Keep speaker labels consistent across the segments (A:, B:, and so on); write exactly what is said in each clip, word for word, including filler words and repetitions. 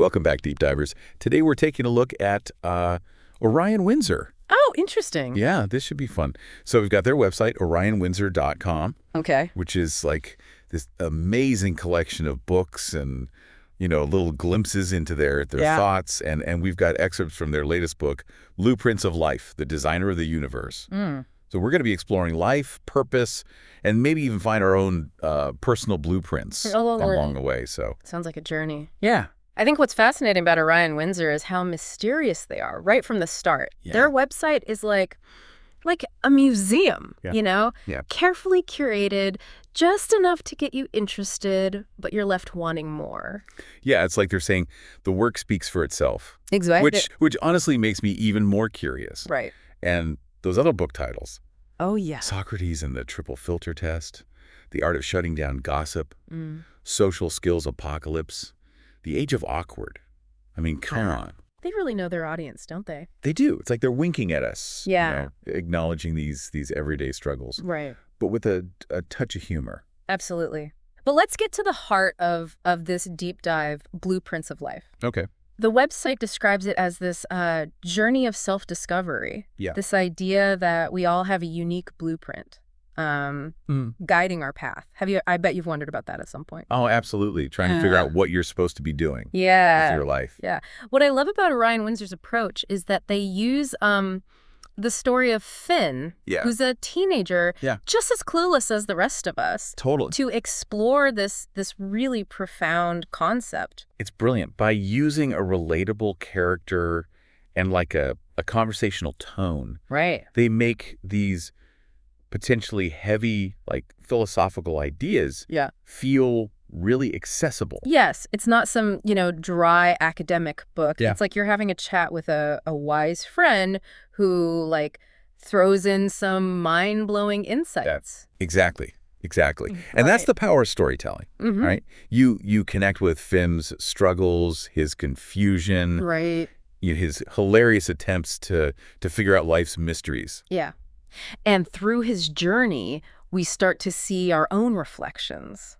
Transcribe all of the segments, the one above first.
A: Welcome back, Deep Divers. Today we're taking a look at uh, Orion Windsor.
B: Oh, interesting.
A: Yeah, this should be fun. So we've got their website, orion windsor dot com.
B: Okay.
A: Which is like this amazing collection of books and, you know, little glimpses into their, their
B: yeah.
A: thoughts. And, and we've got excerpts from their latest book, Blueprints of Life, The Designer of the Universe.
B: Mm.
A: So we're going to be exploring life, purpose, and maybe even find our own uh, personal blueprints
B: oh,
A: along the way. So
B: sounds like a journey.
A: Yeah.
B: I think what's fascinating about Orion Windsor is how mysterious they are right from the start.
A: Yeah.
B: Their website is like like a museum,
A: Yeah.
B: you know,
A: Yeah.
B: carefully curated, just enough to get you interested, but you're left wanting more.
A: Yeah, it's like they're saying the work speaks for itself.
B: Exactly.
A: Which, which honestly makes me even more curious.
B: Right.
A: And those other book titles.
B: Oh, yeah.
A: Socrates and the Triple Filter Test, The Art of Shutting Down Gossip,
B: Mm.
A: Social Skills Apocalypse, The Age of Awkward. I mean, come
B: Wow.
A: on.
B: They really know their audience, don't they?
A: They do. It's like they're winking at us.
B: Yeah.
A: You know, acknowledging these these everyday struggles.
B: Right.
A: But with a, a touch of humor.
B: Absolutely. But let's get to the heart of, of this deep dive, Blueprints of Life.
A: Okay.
B: The website describes it as this uh, journey of self-discovery.
A: Yeah.
B: This idea that we all have a unique blueprint um,
A: Mm.
B: guiding our path. Have you? I bet you've wondered about that at some point.
A: Oh, absolutely. Trying to figure out what you're supposed to be doing
B: Yeah.
A: with your life.
B: Yeah. What I love about Orion Windsor's approach is that they use um, the story of Finn,
A: Yeah.
B: who's a teenager,
A: Yeah.
B: just as clueless as the rest of us,
A: Totally.
B: to explore this this really profound concept.
A: It's brilliant. By using a relatable character and like a, a conversational tone,
B: Right.
A: they make these potentially heavy, like philosophical ideas
B: Yeah.
A: feel really accessible.
B: Yes, it's not some, you know, dry academic book.
A: Yeah.
B: It's like you're having a chat with a, a wise friend who, like, throws in some mind-blowing insights.
A: Exactly. Exactly. And that's
B: Right.
A: the power of storytelling,
B: Mhm.
A: right? You you connect with Finn's struggles, his confusion,
B: Right.
A: you know, his hilarious attempts to to figure out life's mysteries.
B: Yeah. And through his journey, we start to see our own reflections.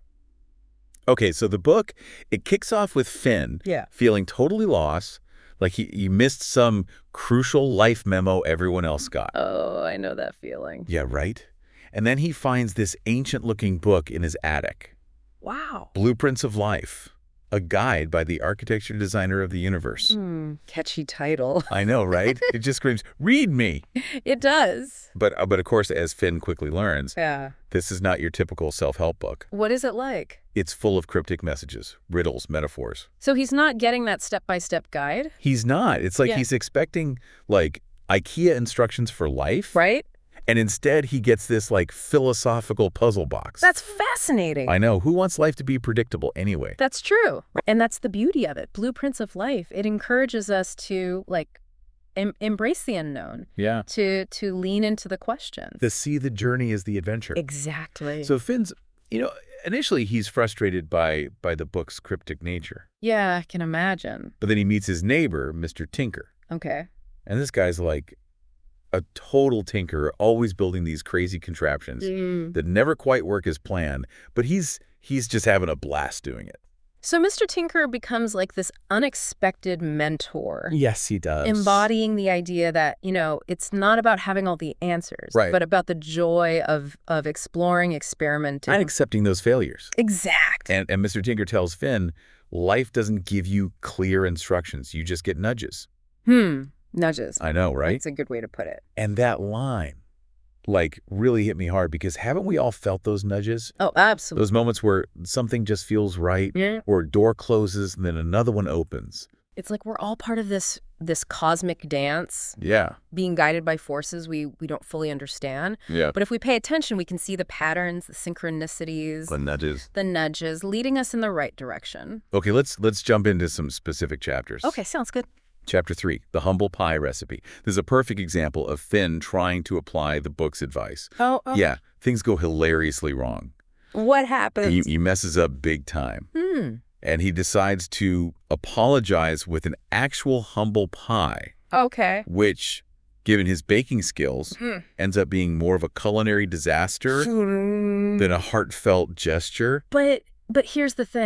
A: Okay, so the book, it kicks off with Finn
B: Yeah.
A: feeling totally lost, like he, he missed some crucial life memo everyone else got.
B: Oh, I know that feeling.
A: Yeah, right? And then he finds this ancient-looking book in his attic,
B: Wow.
A: Blueprints of Life, a guide by the architecture designer of the universe.
B: Mm, catchy title.
A: I know, right? It just screams, read me!
B: It does.
A: But, uh, but of course, as Finn quickly learns,
B: Yeah.
A: this is not your typical self-help book.
B: What is it like?
A: It's full of cryptic messages, riddles, metaphors.
B: So he's not getting that step-by-step guide,
A: He's not. It's like
B: Yeah.
A: he's expecting, like, IKEA instructions for life.
B: right?
A: And instead, he gets this, like, philosophical puzzle box.
B: That's fascinating.
A: I know. Who wants life to be predictable anyway?
B: That's true. And that's the beauty of it. Blueprints of Life. It encourages us to, like, em embrace the unknown,
A: Yeah.
B: to to lean into the questions.
A: To see the journey is the adventure.
B: Exactly.
A: So Finn's, you know, initially he's frustrated by by the book's cryptic nature.
B: yeah, I can imagine.
A: But then he meets his neighbor, Mister Tinker.
B: Okay.
A: And this guy's like a total tinker, always building these crazy contraptions
B: Mm.
A: that never quite work as planned, but he's he's just having a blast doing it.
B: So Mister Tinker becomes like this unexpected mentor,
A: Yes, he does.
B: embodying the idea that, you know, it's not about having all the answers,
A: Right.
B: but about the joy of of exploring, experimenting.
A: And accepting those failures.
B: Exact.
A: And, and Mister Tinker tells Finn, life doesn't give you clear instructions. You just get nudges.
B: Hmm. Nudges.
A: I know, right?
B: That's a good way to put it.
A: And that line, like, really hit me hard because haven't we all felt those nudges?
B: Oh, absolutely.
A: Those moments where something just feels right,
B: Yeah.
A: or a door closes and then another one opens.
B: It's like we're all part of this this cosmic dance,
A: Yeah.
B: being guided by forces we we don't fully understand.
A: Yeah.
B: But if we pay attention, we can see the patterns, the synchronicities,
A: The nudges.
B: the nudges, leading us in the right direction.
A: Okay, let's let's jump into some specific chapters.
B: Okay, sounds good.
A: Chapter three, the humble pie recipe. This is a perfect example of Finn trying to apply the book's advice.
B: Oh, oh.
A: Yeah, things go hilariously wrong.
B: What happens?
A: He, he messes up big time.
B: Hmm.
A: And he decides to apologize with an actual humble pie,
B: Okay.
A: which, given his baking skills,
B: Hmm.
A: ends up being more of a culinary disaster than a heartfelt gesture.
B: But but here's the thing.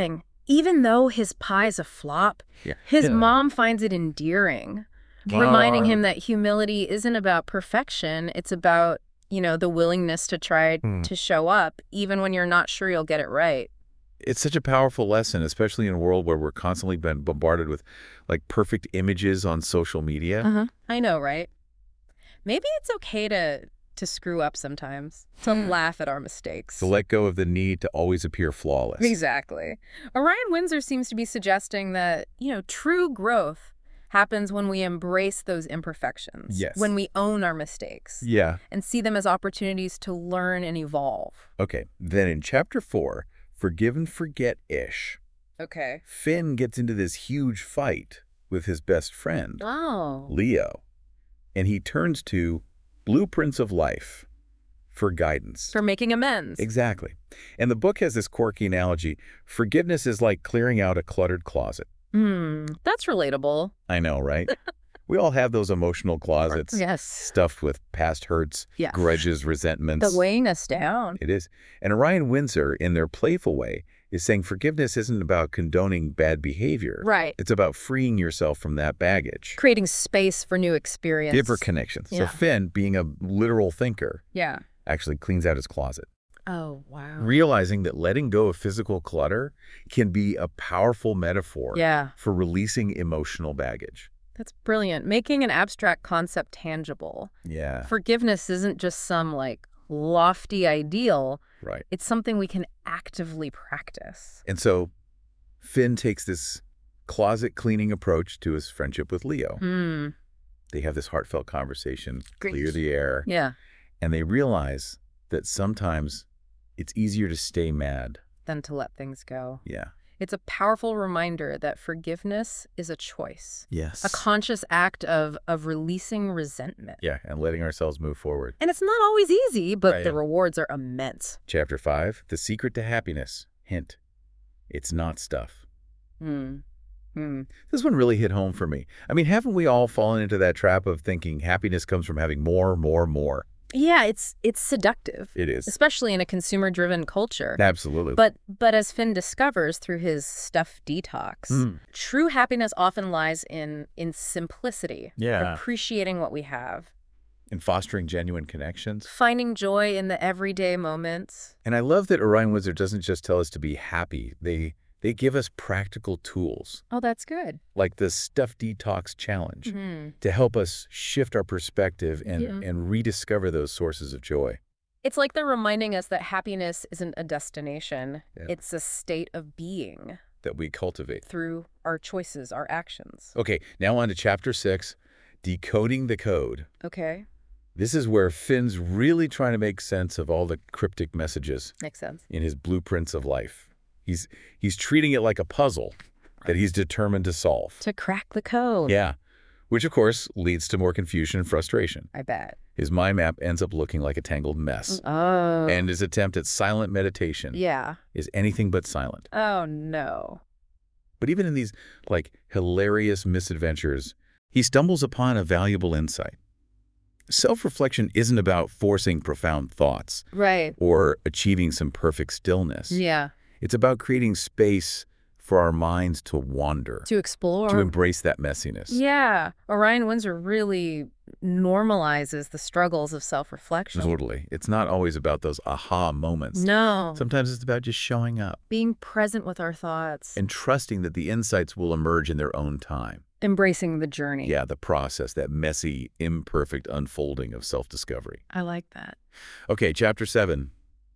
B: even though his pie's a flop,
A: Yeah.
B: his
A: Yeah.
B: mom finds it endearing, reminding him that humility isn't about perfection. It's about, you know, the willingness to try
A: Hmm.
B: to show up, even when you're not sure you'll get it right.
A: It's such a powerful lesson, especially in a world where we're constantly been bombarded with like perfect images on social media.
B: Uh-huh. I know, right? Maybe it's okay to to screw up sometimes, to laugh at our mistakes.
A: To let go of the need to always appear flawless.
B: Exactly. Orion Windsor seems to be suggesting that, you know, true growth happens when we embrace those imperfections.
A: Yes.
B: When we own our mistakes.
A: Yeah.
B: And see them as opportunities to learn and evolve.
A: Okay. Then in chapter four, Forgive and Forget-ish,
B: Okay.
A: Finn gets into this huge fight with his best friend,
B: Oh.
A: Leo, and he turns to Blueprints of Life for guidance.
B: For making amends.
A: Exactly. And the book has this quirky analogy. Forgiveness is like clearing out a cluttered closet.
B: Hmm. That's relatable.
A: I know, right? We all have those emotional closets
B: Yes.
A: stuffed with past hurts,
B: Yeah.
A: grudges, resentments.
B: The weighing us down.
A: It is. And Orion Windsor, in their playful way, is saying forgiveness isn't about condoning bad behavior.
B: Right.
A: It's about freeing yourself from that baggage.
B: Creating space for new experience.
A: Deeper connections.
B: Yeah.
A: So Finn, being a literal thinker,
B: Yeah.
A: actually cleans out his closet.
B: Oh, wow.
A: Realizing that letting go of physical clutter can be a powerful metaphor
B: Yeah.
A: for releasing emotional baggage.
B: That's brilliant. Making an abstract concept tangible.
A: Yeah,
B: Forgiveness isn't just some, like, lofty ideal.
A: right.
B: It's something we can actively practice.
A: And so Finn takes this closet cleaning approach to his friendship with Leo.
B: Hmm.
A: They have this heartfelt conversation,
B: Great.
A: clear the air,
B: Yeah.
A: and they realize that sometimes it's easier to stay mad.
B: Than to let things go.
A: Yeah.
B: It's a powerful reminder that forgiveness is a choice.
A: Yes.
B: A conscious act of, of releasing resentment.
A: Yeah, and letting ourselves move forward.
B: And it's not always easy, but
A: Right.
B: the rewards are immense.
A: Chapter five, The Secret to Happiness. Hint, it's not stuff.
B: Hmm. Hmm.
A: This one really hit home for me. I mean, haven't we all fallen into that trap of thinking happiness comes from having more, more, more?
B: Yeah, it's it's seductive.
A: It is.
B: Especially in a consumer-driven culture.
A: Absolutely.
B: But but as Finn discovers through his stuff detox,
A: Mm.
B: true happiness often lies in in simplicity.
A: Yeah.
B: Appreciating what we have.
A: in fostering genuine connections.
B: Finding joy in the everyday moments.
A: And I love that Orion Windsor doesn't just tell us to be happy. They they give us practical tools,
B: Oh, that's good.
A: like the Stuff Detox Challenge,
B: Mhm.
A: to help us shift our perspective and,
B: Yeah.
A: and rediscover those sources of joy.
B: It's like they're reminding us that happiness isn't a destination.
A: Yeah.
B: It's a state of being
A: That we cultivate.
B: through our choices, our actions.
A: Okay, now on to chapter six, Decoding the Code.
B: Okay.
A: This is where Finn's really trying to make sense of all the cryptic messages
B: Makes sense.
A: in his blueprints of life. He's he's treating it like a puzzle that he's determined to solve.
B: To crack the code.
A: Yeah, which of course leads to more confusion and frustration.
B: I bet.
A: His mind map ends up looking like a tangled mess.
B: Oh.
A: And his attempt at silent meditation
B: yeah.
A: is anything but silent.
B: Oh, no.
A: But even in these, like, hilarious misadventures, he stumbles upon a valuable insight. Self-reflection isn't about forcing profound thoughts
B: Right.
A: or achieving some perfect stillness.
B: Yeah.
A: It's about creating space for our minds to wander,
B: To explore.
A: to embrace that messiness.
B: Yeah. Orion Windsor really normalizes the struggles of self-reflection.
A: Totally. It's not always about those aha moments.
B: No.
A: Sometimes it's about just showing up
B: Being present with our thoughts.
A: and trusting that the insights will emerge in their own time.
B: Embracing the journey.
A: Yeah, the process, that messy, imperfect unfolding of self-discovery.
B: I like that.
A: Okay, chapter seven,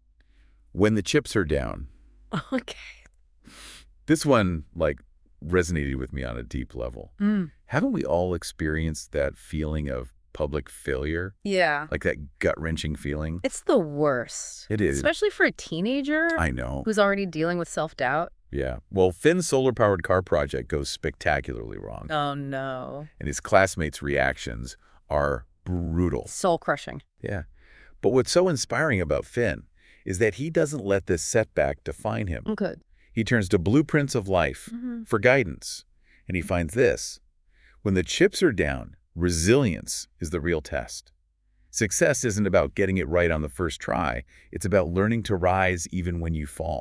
A: When the Chips Are Down.
B: Okay.
A: This one, like, resonated with me on a deep level.
B: Mm.
A: Haven't we all experienced that feeling of public failure?
B: Yeah.
A: Like that gut-wrenching feeling?
B: It's the worst.
A: It is.
B: Especially for a teenager
A: I know.
B: who's already dealing with self-doubt.
A: Yeah. Well, Finn's solar-powered car project goes spectacularly wrong.
B: Oh, no.
A: And his classmates' reactions are brutal.
B: Soul-crushing.
A: Yeah. But what's so inspiring about Finn is that he doesn't let this setback define him.
B: Good.
A: He turns to blueprints of life
B: Mm-hmm.
A: for guidance. And he finds this: when the chips are down, resilience is the real test. Success isn't about getting it right on the first try. It's about learning to rise even when you fall.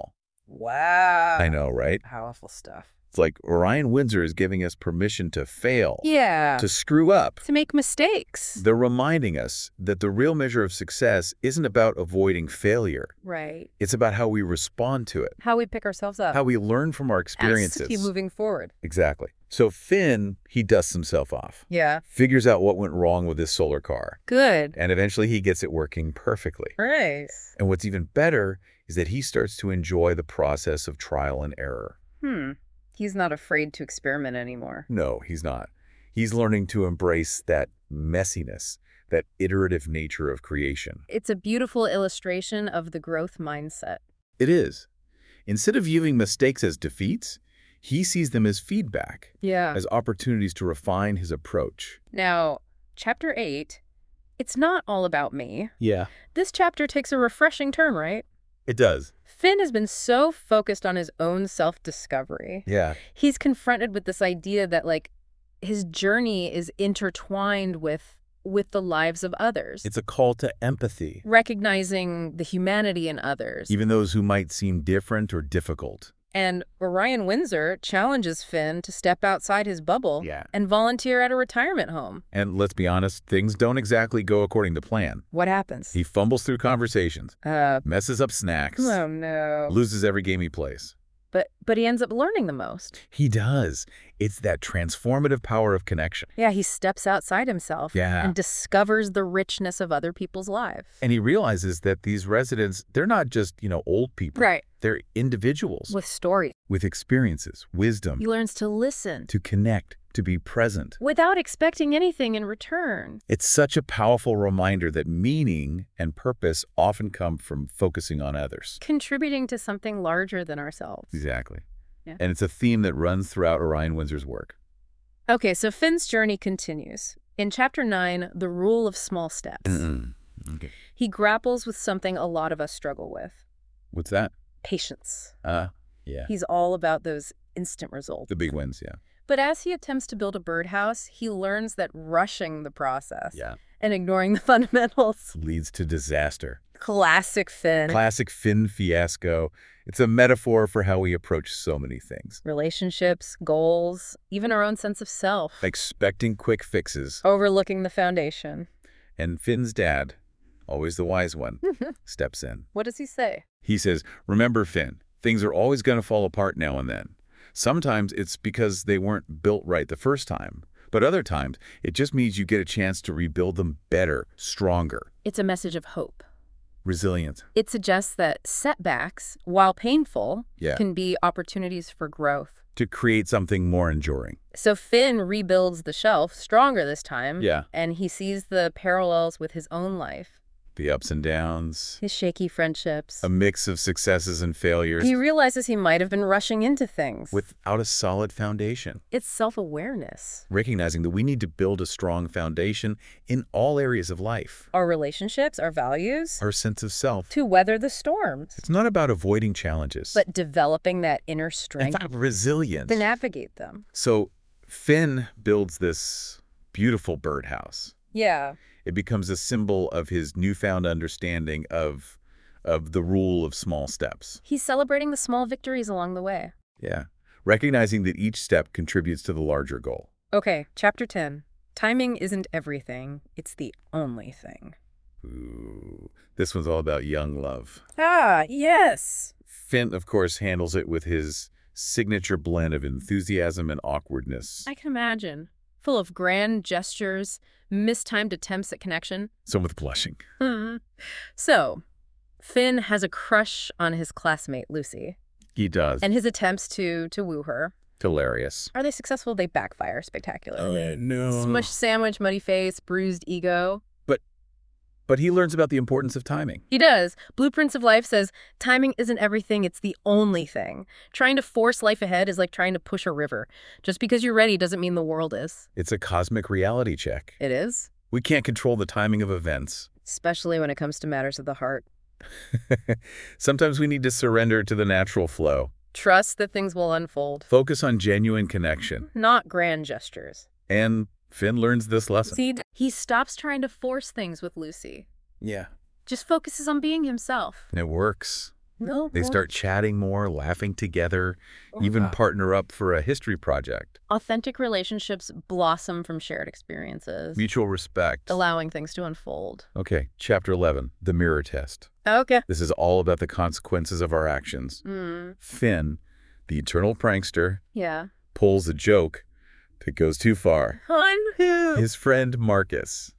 B: Wow.
A: I know, right?
B: Powerful stuff.
A: It's like Orion Windsor is giving us permission to fail,
B: Yeah.
A: to screw up.
B: To make mistakes.
A: They're reminding us that the real measure of success isn't about avoiding failure.
B: Right.
A: It's about how we respond to it,
B: How we pick ourselves up.
A: how we learn from our experiences.
B: As to keep moving forward.
A: Exactly. So Finn, he dusts himself off,
B: Yeah.
A: figures out what went wrong with his solar car,
B: Good.
A: and eventually he gets it working perfectly.
B: Nice.
A: And what's even better is that he starts to enjoy the process of trial and error.
B: Hmm. He's not afraid to experiment anymore.
A: No, he's not. He's learning to embrace that messiness, that iterative nature of creation.
B: It's a beautiful illustration of the growth mindset.
A: It is. Instead of viewing mistakes as defeats, he sees them as feedback,
B: Yeah.
A: as opportunities to refine his approach.
B: Now, chapter eight, it's not all about me.
A: Yeah.
B: This chapter takes a refreshing turn, right?
A: It does.
B: Finn has been so focused on his own self-discovery.
A: Yeah.
B: He's confronted with this idea that, like, his journey is intertwined with with the lives of others.
A: It's a call to empathy,
B: Recognizing the humanity in others.
A: even those who might seem different or difficult.
B: And Orion Windsor challenges Finn to step outside his bubble
A: Yeah.
B: and volunteer at a retirement home.
A: And let's be honest, things don't exactly go according to plan.
B: What happens?
A: He fumbles through conversations,
B: Uh,
A: messes up snacks,
B: oh no.
A: loses every game he plays.
B: But but he ends up learning the most.
A: He does. It's that transformative power of connection.
B: Yeah, he steps outside himself
A: Yeah.
B: and discovers the richness of other people's lives.
A: And he realizes that these residents, they're not just, you know, old people.
B: Right.
A: They're individuals
B: With stories.
A: with experiences, wisdom,
B: He learns to listen
A: to connect, to be present.
B: without expecting anything in return.
A: It's such a powerful reminder that meaning and purpose often come from focusing on others.
B: Contributing to something larger than ourselves.
A: Exactly.
B: Yeah.
A: And it's a theme that runs throughout Orion Windsor's work.
B: Okay, so Finn's journey continues. In chapter nine, the rule of small steps.
A: Okay.
B: He grapples with something a lot of us struggle with.
A: What's that?
B: Patience.
A: Uh, yeah.
B: He's all about those instant results.
A: The big wins, yeah.
B: But as he attempts to build a birdhouse, he learns that rushing the process
A: Yeah.
B: and ignoring the fundamentals.
A: Leads to disaster.
B: Classic Finn.
A: Classic Finn fiasco. It's a metaphor for how we approach so many things.
B: Relationships, goals, even our own sense of self.
A: Expecting quick fixes.
B: Overlooking the foundation.
A: And Finn's dad, always the wise one, steps in.
B: What does he say?
A: He says, remember, Finn, things are always going to fall apart now and then. Sometimes it's because they weren't built right the first time. But other times, it just means you get a chance to rebuild them better, stronger,
B: It's a message of hope.
A: resilient.
B: It suggests that setbacks, while painful,
A: Yeah.
B: can be opportunities for growth.
A: To create something more enduring.
B: So Finn rebuilds the shelf stronger this time.
A: Yeah.
B: And he sees the parallels with his own life.
A: The ups and downs.
B: His shaky friendships.
A: A mix of successes and failures.
B: He realizes he might have been rushing into things.
A: Without a solid foundation.
B: It's self-awareness.
A: Recognizing that we need to build a strong foundation in all areas of life.
B: Our relationships, our values,
A: Our sense of self.
B: to weather the storms.
A: It's not about avoiding challenges.
B: But developing that inner
A: in
B: strength
A: fact, resilience.
B: to navigate them.
A: So Finn builds this beautiful birdhouse.
B: Yeah.
A: It becomes a symbol of his newfound understanding of, of the rule of small steps.
B: He's celebrating the small victories along the way.
A: Yeah. Recognizing that each step contributes to the larger goal.
B: Okay, chapter ten. Timing isn't everything, it's the only thing.
A: Ooh. This one's all about young love.
B: Ah, yes.
A: Finn, of course, handles it with his signature blend of enthusiasm and awkwardness.
B: I can imagine. Full of grand gestures, mistimed attempts at connection.
A: Some with blushing.
B: Hmm. So, Finn has a crush on his classmate, Lucy,
A: He does.
B: and his attempts to to woo her.
A: Hilarious.
B: Are they successful? They backfire spectacularly.
A: Oh, no.
B: Smush sandwich, muddy face, bruised ego.
A: But he learns about the importance of timing.
B: He does. Blueprints of Life says, timing isn't everything, it's the only thing. Trying to force life ahead is like trying to push a river. Just because you're ready doesn't mean the world is.
A: It's a cosmic reality check.
B: It is.
A: We can't control the timing of events.
B: Especially when it comes to matters of the heart.
A: Sometimes we need to surrender to the natural flow.
B: Trust that things will unfold.
A: Focus on genuine connection.
B: Not grand gestures.
A: And Finn learns this lesson.
B: See, he stops trying to force things with Lucy.
A: Yeah.
B: Just focuses on being himself.
A: And it works.
B: No.
A: They start chatting more, laughing together, even partner up for a history project.
B: Authentic relationships blossom from shared experiences,
A: Mutual respect.
B: allowing things to unfold.
A: Okay, chapter eleven, the mirror test.
B: Okay.
A: This is all about the consequences of our actions.
B: Mm.
A: Finn, the eternal prankster,
B: Yeah.
A: pulls a joke that goes too far.
B: Fun.
A: His friend Marcus.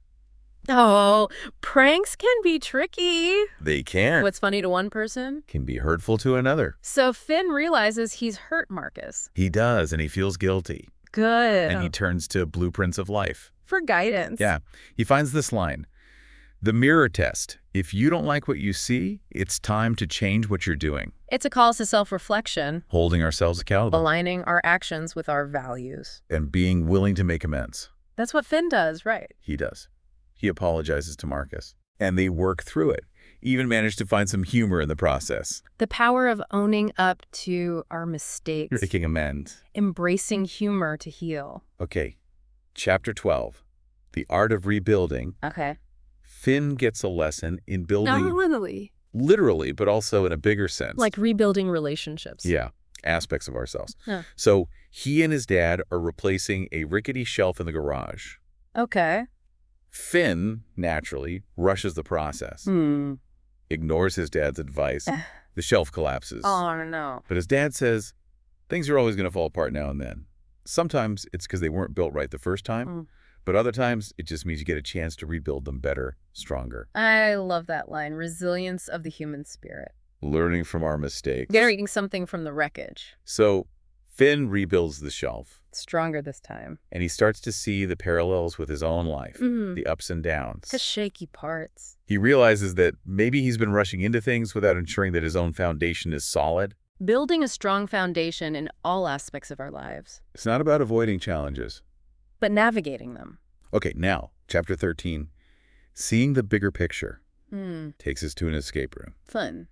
B: Oh, pranks can be tricky.
A: They can.
B: What's funny to one person?
A: Can be hurtful to another.
B: So Finn realizes he's hurt Marcus.
A: He does, and he feels guilty.
B: Good.
A: And he turns to Blueprints of Life.
B: For guidance.
A: Yeah. He finds this line. The mirror test. If you don't like what you see, it's time to change what you're doing.
B: It's a call to self-reflection,
A: Holding ourselves accountable.
B: aligning our actions with our values.
A: And being willing to make amends.
B: That's what Finn does, right?
A: He does. He apologizes to Marcus. And they work through it. Even manage to find some humor in the process.
B: The power of owning up to our mistakes.
A: Making amends.
B: Embracing humor to heal.
A: Okay. Chapter twelve. The Art of Rebuilding.
B: Okay.
A: Finn gets a lesson in building,
B: Not literally.
A: literally, but also in a bigger sense.
B: Like rebuilding relationships.
A: Yeah, aspects of ourselves.
B: Huh.
A: So he and his dad are replacing a rickety shelf in the garage.
B: Okay.
A: Finn, naturally, rushes the process,
B: Hmm.
A: ignores his dad's advice. The shelf collapses.
B: Oh, no.
A: But his dad says, things are always going to fall apart now and then. Sometimes it's because they weren't built right the first time,
B: Mm.
A: but other times it just means you get a chance to rebuild them better, stronger.
B: I love that line. Resilience of the human spirit.
A: Learning from our mistakes.
B: Getting something from the wreckage.
A: So Finn rebuilds the shelf,
B: Stronger this time.
A: and he starts to see the parallels with his own life,
B: Mm.
A: the ups and downs.
B: The shaky parts.
A: He realizes that maybe he's been rushing into things without ensuring that his own foundation is solid.
B: Building a strong foundation in all aspects of our lives,
A: It's not about avoiding challenges.
B: but navigating them.
A: Okay, now, chapter thirteen. Seeing the bigger picture
B: Hmm.
A: takes us to an escape room.
B: Fun.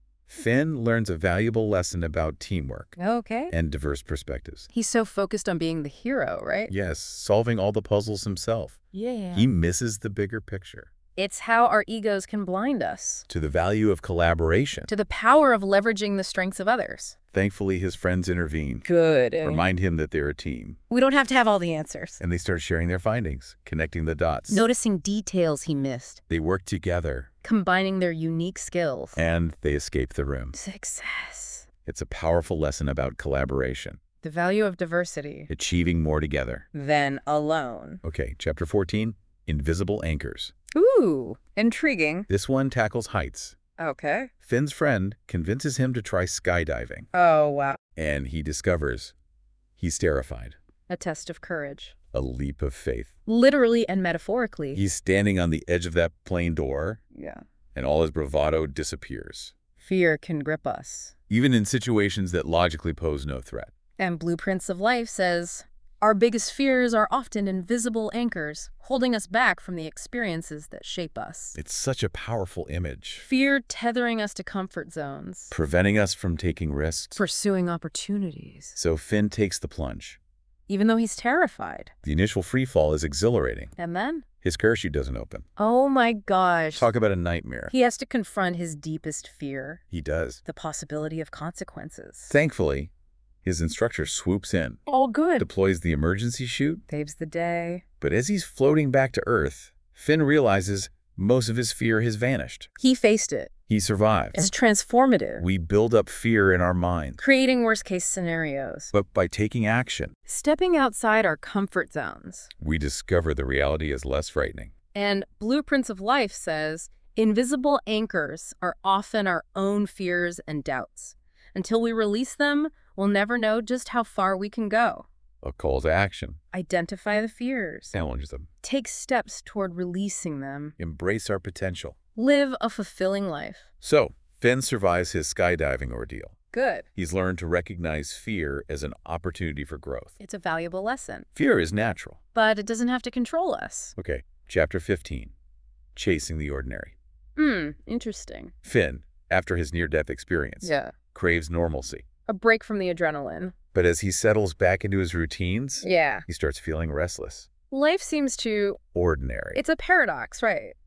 A: Finn learns a valuable lesson about teamwork
B: Okay.
A: and diverse perspectives.
B: He's so focused on being the hero, right?
A: Yes, solving all the puzzles himself.
B: Yeah.
A: He misses the bigger picture.
B: It's how our egos can blind us
A: To the value of collaboration.
B: to the power of leveraging the strengths of others.
A: Thankfully, his friends intervene,
B: Good.
A: remind him that they're a team,
B: We don't have to have all the answers.
A: and they start sharing their findings, connecting the dots.
B: Noticing details he missed,
A: They work together,
B: combining their unique skills.
A: and they escape the room.
B: Success.
A: It's a powerful lesson about collaboration,
B: The value of diversity.
A: achieving more together.
B: Than alone.
A: Okay, chapter fourteen, Invisible Anchors.
B: Ooh, intriguing.
A: This one tackles heights.
B: Okay.
A: Finn's friend convinces him to try skydiving,
B: Oh, wow.
A: and he discovers he's terrified.
B: A test of courage.
A: A leap of faith.
B: Literally and metaphorically.
A: He's standing on the edge of that plane door,
B: Yeah.
A: and all his bravado disappears.
B: Fear can grip us.
A: Even in situations that logically pose no threat.
B: And Blueprints of Life says, our biggest fears are often invisible anchors, holding us back from the experiences that shape us.
A: It's such a powerful image,
B: Fear tethering us to comfort zones.
A: preventing us from taking risks.
B: Pursuing opportunities.
A: So Finn takes the plunge.
B: Even though he's terrified.
A: The initial free fall is exhilarating.
B: And then?
A: His parachute doesn't open.
B: Oh my gosh.
A: Talk about a nightmare.
B: He has to confront his deepest fear.
A: He does.
B: The possibility of consequences.
A: Thankfully, his instructor swoops in,
B: All good.
A: deploys the emergency chute,
B: Saves the day.
A: but as he's floating back to Earth, Finn realizes most of his fear has vanished.
B: He faced it.
A: He survived.
B: It's transformative.
A: We build up fear in our minds,
B: Creating worst-case scenarios.
A: but by taking action,
B: Stepping outside our comfort zones.
A: we discover the reality is less frightening.
B: And Blueprints of Life says, invisible anchors are often our own fears and doubts. Until we release them, we'll never know just how far we can go.
A: A call to action.
B: Identify the fears.
A: Challenge them.
B: Take steps toward releasing them.
A: Embrace our potential.
B: Live a fulfilling life.
A: So, Finn survives his skydiving ordeal.
B: Good.
A: He's learned to recognize fear as an opportunity for growth.
B: It's a valuable lesson.
A: Fear is natural.
B: But it doesn't have to control us.
A: Okay, chapter fifteen. Chasing the ordinary.
B: Hmm, interesting.
A: Finn, after his near-death experience,
B: Yeah.
A: craves normalcy.
B: A break from the adrenaline.
A: But as he settles back into his routines,
B: Yeah.
A: he starts feeling restless.
B: Life seems to...
A: Ordinary.
B: It's a paradox, right?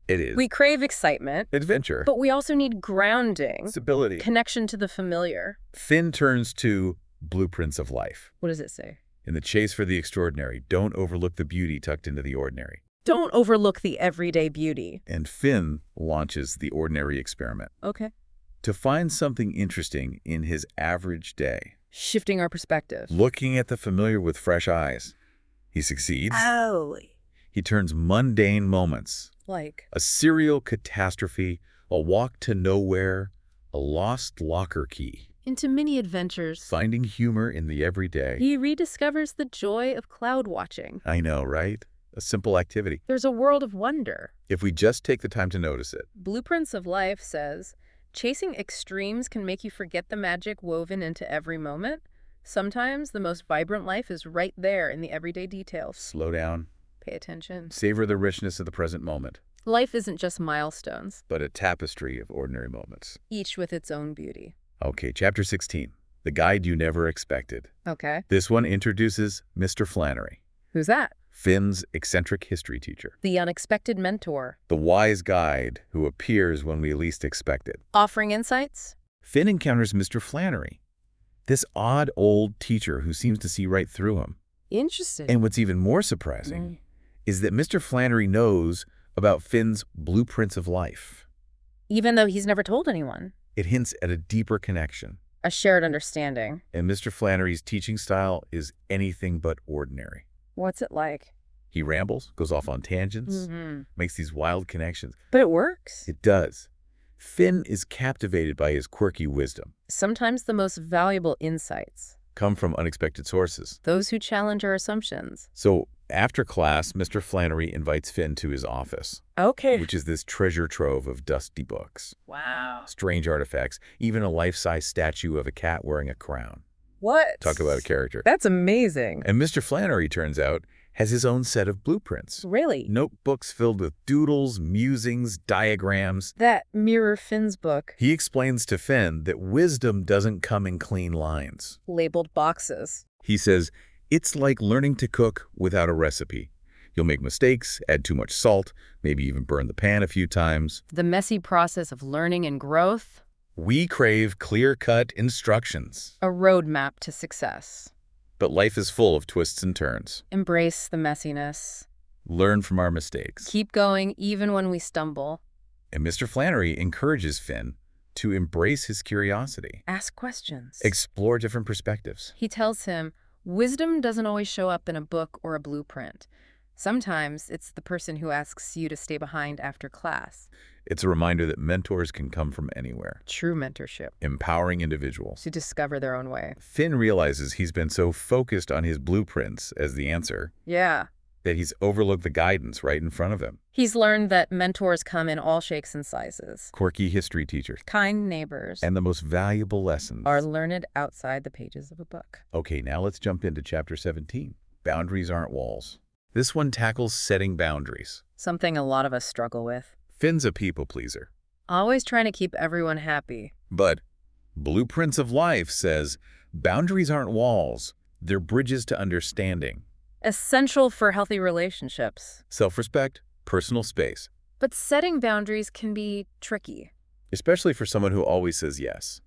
A: It is.
B: We crave excitement,
A: Adventure.
B: but we also need grounding,
A: Stability.
B: connection to the familiar.
A: Finn turns to Blueprints of Life.
B: What does it say?
A: In the chase for the extraordinary, don't overlook the beauty tucked into the ordinary.
B: Don't overlook the everyday beauty.
A: And Finn launches the ordinary experiment
B: Okay.
A: to find something interesting in his average day.
B: Shifting our perspective.
A: Looking at the familiar with fresh eyes. He succeeds.
B: Oh.
A: He turns mundane moments,
B: Like,
A: a serial catastrophe, a walk to nowhere, a lost locker key,
B: into mini adventures.
A: finding humor in the everyday.
B: He rediscovers the joy of cloud watching.
A: I know, right? A simple activity.
B: There's a world of wonder.
A: If we just take the time to notice it.
B: Blueprints of Life says, chasing extremes can make you forget the magic woven into every moment. Sometimes the most vibrant life is right there in the everyday details.
A: Slow down.
B: Pay attention.
A: Savor the richness of the present moment,
B: Life isn't just milestones,
A: but a tapestry of ordinary moments.
B: each with its own beauty.
A: Okay, chapter sixteen. The Guide You Never Expected.
B: Okay.
A: This one introduces Mister Flannery,
B: Who's that?
A: Finn's eccentric history teacher.
B: The unexpected mentor.
A: The wise guide who appears when we least expect it.
B: Offering insights?
A: Finn encounters Mister Flannery, this odd old teacher who seems to see right through him.
B: Interesting.
A: And what's even more surprising is that Mister Flannery knows about Finn's blueprints of life.
B: Even though he's never told anyone.
A: It hints at a deeper connection.
B: A shared understanding.
A: And Mister Flannery's teaching style is anything but ordinary.
B: What's it like?
A: He rambles, goes off on tangents,
B: Mm-hmm.
A: makes these wild connections.
B: But it works.
A: It does. Finn is captivated by his quirky wisdom.
B: Sometimes the most valuable insights.
A: Come from unexpected sources.
B: Those who challenge our assumptions.
A: So after class, Mister Flannery invites Finn to his office,
B: Okay.
A: which is this treasure trove of dusty books,
B: Wow.
A: strange artifacts, even a life-size statue of a cat wearing a crown.
B: What?
A: Talk about a character.
B: That's amazing.
A: And Mister Flannery, turns out, has his own set of blueprints.
B: Really?
A: Notebooks filled with doodles, musings, diagrams.
B: That mirror Finn's book.
A: He explains to Finn that wisdom doesn't come in clean lines.
B: Labeled boxes.
A: He says, it's like learning to cook without a recipe. You'll make mistakes, add too much salt, maybe even burn the pan a few times.
B: The messy process of learning and growth.
A: We crave clear-cut instructions.
B: A roadmap to success.
A: But life is full of twists and turns.
B: Embrace the messiness.
A: Learn from our mistakes.
B: Keep going even when we stumble.
A: And Mister Flannery encourages Finn to embrace his curiosity.
B: Ask questions.
A: Explore different perspectives.
B: He tells him, wisdom doesn't always show up in a book or a blueprint. Sometimes it's the person who asks you to stay behind after class.
A: It's a reminder that mentors can come from anywhere.
B: True mentorship.
A: Empowering individuals.
B: To discover their own way.
A: Finn realizes he's been so focused on his blueprints as the answer
B: Yeah.
A: that he's overlooked the guidance right in front of him.
B: He's learned that mentors come in all shapes and sizes.
A: Quirky history teachers.
B: Kind neighbors
A: And the most valuable lessons.
B: are learned outside the pages of a book.
A: Okay, now let's jump into chapter seventeen. Boundaries aren't walls. This one tackles setting boundaries.
B: Something a lot of us struggle with.
A: Finn's a people pleaser.
B: Always trying to keep everyone happy.
A: But Blueprints of Life says boundaries aren't walls. They're bridges to understanding.
B: Essential for healthy relationships.
A: Self-respect, personal space.
B: But setting boundaries can be tricky.
A: Especially for someone who always says yes.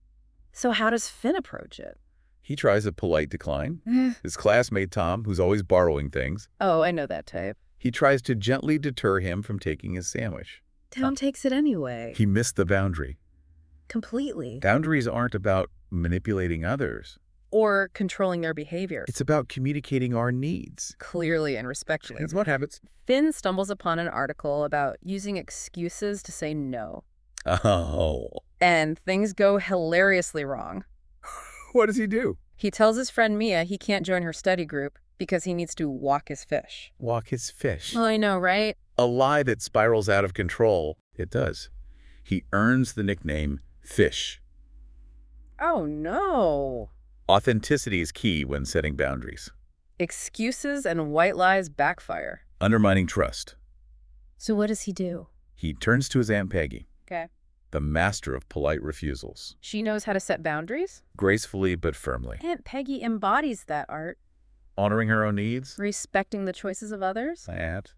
B: So how does Finn approach it?
A: He tries a polite decline. His classmate Tom, who's always borrowing things,
B: Oh, I know that type.
A: he tries to gently deter him from taking his sandwich.
B: Tom takes it anyway.
A: He missed the boundary.
B: Completely.
A: Boundaries aren't about manipulating others.
B: Or controlling their behavior.
A: It's about communicating our needs.
B: Clearly and respectfully.
A: That's what happens.
B: Finn stumbles upon an article about using excuses to say no.
A: Oh.
B: And things go hilariously wrong.
A: What does he do?
B: He tells his friend Mia he can't join her study group because he needs to walk his fish.
A: Walk his fish.
B: Oh, I know, right?
A: A lie that spirals out of control. It does. He earns the nickname Fish.
B: Oh, no.
A: Authenticity is key when setting boundaries.
B: Excuses and white lies backfire.
A: Undermining trust.
B: So what does he do?
A: He turns to his Aunt Peggy,
B: Okay.
A: the master of polite refusals.
B: She knows how to set boundaries?
A: Gracefully but firmly.
B: Aunt Peggy embodies that art.
A: Honoring her own needs.
B: Respecting the choices of others?
A: Aunt.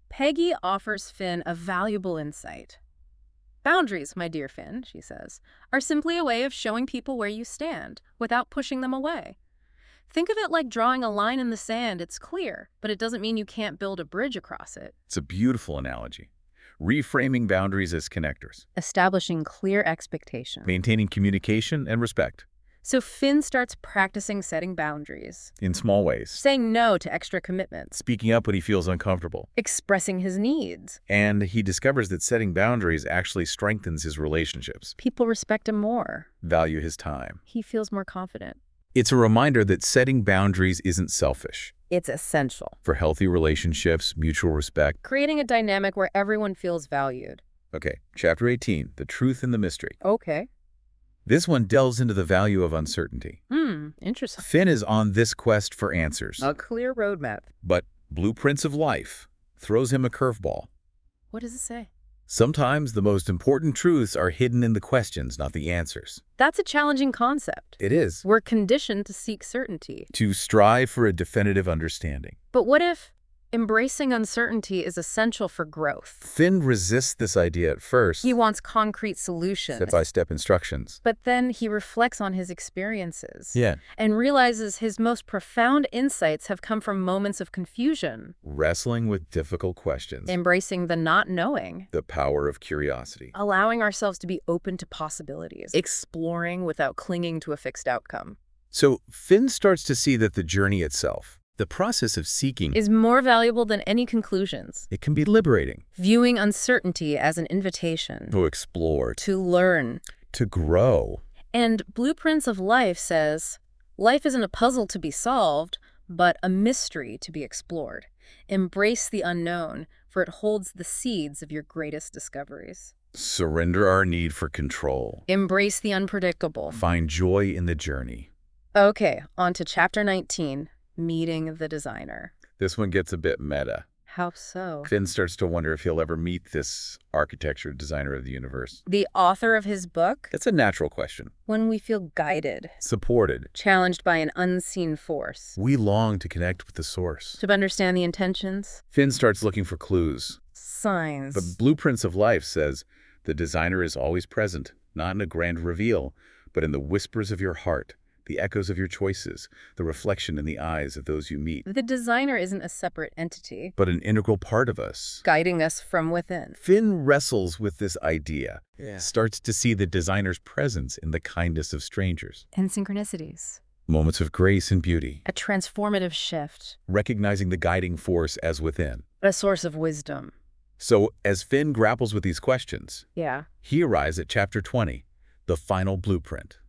B: Peggy offers Finn a valuable insight. Boundaries, my dear Finn, she says, are simply a way of showing people where you stand without pushing them away. Think of it like drawing a line in the sand. It's clear, but it doesn't mean you can't build a bridge across it.
A: It's a beautiful analogy. Reframing boundaries as connectors.
B: Establishing clear expectations.
A: Maintaining communication and respect.
B: So Finn starts practicing setting boundaries.
A: In small ways.
B: Saying no to extra commitments.
A: Speaking up when he feels uncomfortable.
B: Expressing his needs.
A: And he discovers that setting boundaries actually strengthens his relationships.
B: People respect him more.
A: Value his time.
B: He feels more confident.
A: It's a reminder that setting boundaries isn't selfish.
B: It's essential.
A: For healthy relationships, mutual respect.
B: Creating a dynamic where everyone feels valued.
A: Okay, chapter eighteen, The Truth and the Mystery.
B: Okay.
A: This one delves into the value of uncertainty.
B: Hmm, interesting.
A: Finn is on this quest for answers.
B: A clear roadmap.
A: But Blueprints of Life throws him a curveball.
B: What does it say?
A: Sometimes the most important truths are hidden in the questions, not the answers.
B: That's a challenging concept.
A: It is.
B: We're conditioned to seek certainty.
A: To strive for a definitive understanding.
B: But what if embracing uncertainty is essential for growth?
A: Finn resists this idea at first.
B: He wants concrete solutions.
A: Step-by-step instructions.
B: But then he reflects on his experiences.
A: Yeah.
B: And realizes his most profound insights have come from moments of confusion.
A: Wrestling with difficult questions.
B: Embracing the not knowing.
A: The power of curiosity.
B: Allowing ourselves to be open to possibilities. Exploring without clinging to a fixed outcome.
A: So Finn starts to see that the journey itself, the process of seeking,
B: is more valuable than any conclusions.
A: It can be liberating.
B: Viewing uncertainty as an invitation.
A: To explore.
B: To learn.
A: To grow.
B: And Blueprints of Life says, life isn't a puzzle to be solved, but a mystery to be explored. Embrace the unknown, for it holds the seeds of your greatest discoveries.
A: Surrender our need for control.
B: Embrace the unpredictable.
A: Find joy in the journey.
B: Okay, on to chapter nineteen. Meeting the designer.
A: This one gets a bit meta.
B: How so?
A: Finn starts to wonder if he'll ever meet this architecture designer of the universe.
B: The author of his book?
A: It's a natural question.
B: When we feel guided.
A: Supported.
B: Challenged by an unseen force.
A: We long to connect with the source.
B: To understand the intentions.
A: Finn starts looking for clues.
B: Signs.
A: But Blueprints of Life says the designer is always present, not in a grand reveal, but in the whispers of your heart. The echoes of your choices, the reflection in the eyes of those you meet.
B: The designer isn't a separate entity,
A: but an integral part of us.
B: Guiding us from within.
A: Finn wrestles with this idea,
B: yeah.
A: starts to see the designer's presence in the kindness of strangers.
B: And synchronicities.
A: Moments of grace and beauty.
B: A transformative shift.
A: Recognizing the guiding force as within.
B: A source of wisdom.
A: So, as Finn grapples with these questions,
B: yeah.
A: he arrives at chapter twenty, the final blueprint.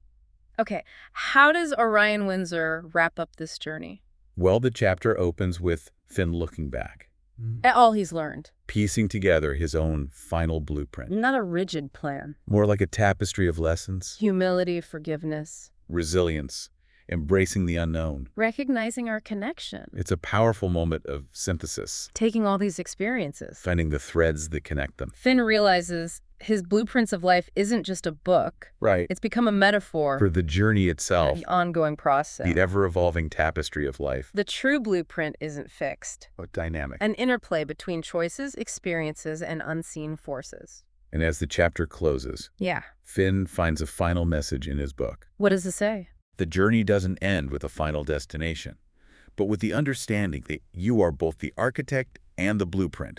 B: Okay, how does Orion Windsor wrap up this journey?
A: Well, the chapter opens with Finn looking back.
B: At all he's learned.
A: Piecing together his own final blueprint.
B: Not a rigid plan.
A: More like a tapestry of lessons.
B: Humility, forgiveness.
A: Resilience. Embracing the unknown.
B: Recognizing our connection.
A: It's a powerful moment of synthesis.
B: Taking all these experiences.
A: Finding the threads that connect them.
B: Finn realizes his Blueprints of Life isn't just a book.
A: Right.
B: It's become a metaphor.
A: For the journey itself.
B: The ongoing process.
A: The ever-evolving tapestry of life.
B: The true blueprint isn't fixed.
A: But dynamic.
B: An interplay between choices, experiences, and unseen forces.
A: And as the chapter closes,
B: yeah,
A: Finn finds a final message in his book.
B: What does it say?
A: The journey doesn't end with a final destination, but with the understanding that you are both the architect and the blueprint.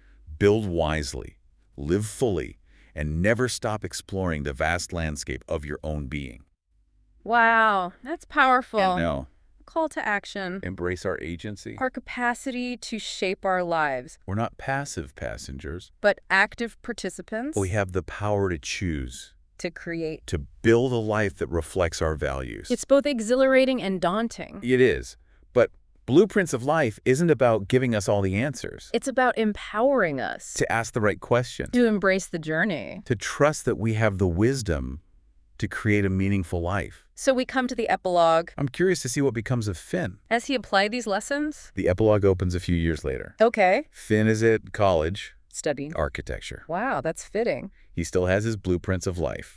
A: Build wisely, live fully, and never stop exploring the vast landscape of your own being.
B: Wow, that's powerful.
A: And now,
B: call to action.
A: Embrace our agency.
B: Our capacity to shape our lives.
A: We're not passive passengers,
B: but active participants.
A: We have the power to choose.
B: To create.
A: To build a life that reflects our values.
B: It's both exhilarating and daunting.
A: It is. But Blueprints of Life isn't about giving us all the answers.
B: It's about empowering us.
A: To ask the right questions.
B: To embrace the journey.
A: To trust that we have the wisdom to create a meaningful life.
B: So we come to the epilogue.
A: I'm curious to see what becomes of Finn.
B: Has he applied these lessons?
A: The epilogue opens a few years later.
B: Okay.
A: Finn is at college.
B: Studying
A: architecture.
B: Wow, that's fitting.
A: He still has his Blueprints of Life.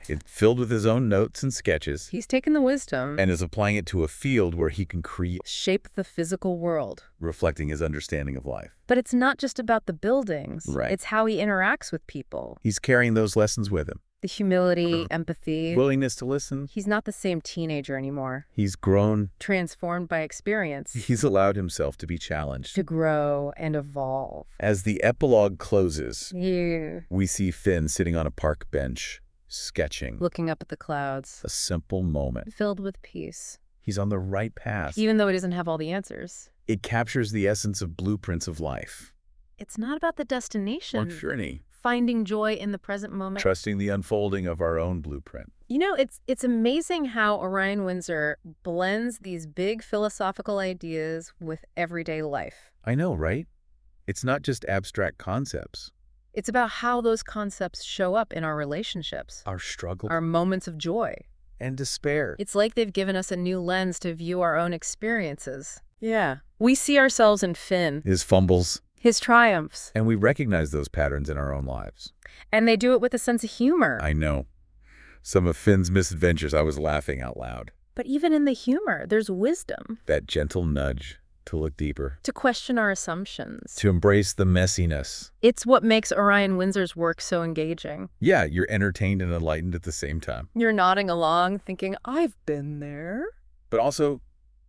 A: It's filled with his own notes and sketches,
B: He's taken the wisdom
A: and is applying it to a field where he can create,
B: shape the physical world.
A: reflecting his understanding of life.
B: But it's not just about the buildings.
A: Right.
B: It's how he interacts with people.
A: He's carrying those lessons with him.
B: The humility, empathy.
A: Willingness to listen.
B: He's not the same teenager anymore.
A: He's grown.
B: Transformed by experience.
A: He's allowed himself to be challenged.
B: To grow and evolve.
A: As the epilogue closes,
B: Yeah.
A: we see Finn sitting on a park bench, sketching.
B: Looking up at the clouds.
A: A simple moment.
B: Filled with peace.
A: He's on the right path.
B: Even though he doesn't have all the answers.
A: It captures the essence of blueprints of life.
B: It's not about the
A: Or
B: destination.
A: journey.
B: Finding joy in the present moment.
A: Trusting the unfolding of our own blueprint.
B: You know, it's it's amazing how Orion Windsor blends these big philosophical ideas with everyday life.
A: I know, right? It's not just abstract concepts.
B: It's about how those concepts show up in our relationships,
A: Our struggle
B: our moments of joy.
A: and despair.
B: It's like they've given us a new lens to view our own experiences. Yeah. We see ourselves in Finn,
A: His fumbles,
B: his triumphs,
A: and we recognize those patterns in our own lives.
B: and they do it with a sense of humor.
A: I know. Some of Finn's misadventures, I was laughing out loud.
B: But even in the humor, there's wisdom.
A: That gentle nudge to look deeper,
B: To question our assumptions.
A: to embrace the messiness.
B: It's what makes Orion Windsor's work so engaging.
A: Yeah, you're entertained and enlightened at the same time.
B: You're nodding along, thinking, I've been there.
A: But also,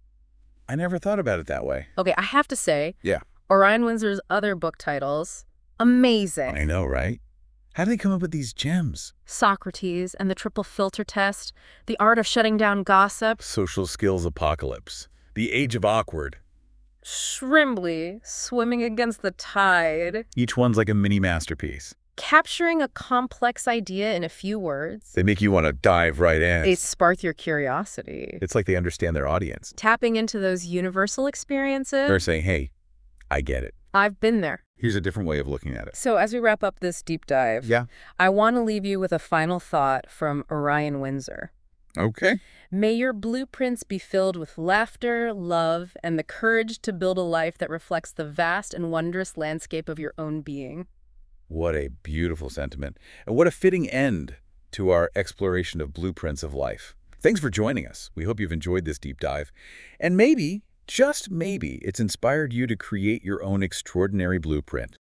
A: I never thought about it that way.
B: Okay, I have to say,
A: Yeah.
B: Orion Windsor's other book titles, amazing.
A: I know, right? How do they come up with these gems?
B: Socrates and the Triple Filter Test, The Art of Shutting Down Gossip,
A: Social Skills Apocalypse, The Age of Awkward.
B: Shrimbly, Swimming Against the Tide,
A: Each one's like a mini masterpiece.
B: capturing a complex idea in a few words.
A: They make you want to dive right in.
B: They spark your curiosity.
A: It's like they understand their audience.
B: Tapping into those universal experiences.
A: They're saying, hey, I get it.
B: I've been there.
A: Here's a different way of looking at it.
B: So as we wrap up this deep dive,
A: Yeah.
B: I want to leave you with a final thought from Orion Windsor.
A: Okay.
B: May your blueprints be filled with laughter, love, and the courage to build a life that reflects the vast and wondrous landscape of your own being.
A: What a beautiful sentiment. And what a fitting end to our exploration of blueprints of life. Thanks for joining us. We hope you've enjoyed this deep dive. And maybe, just maybe, it's inspired you to create your own extraordinary blueprint.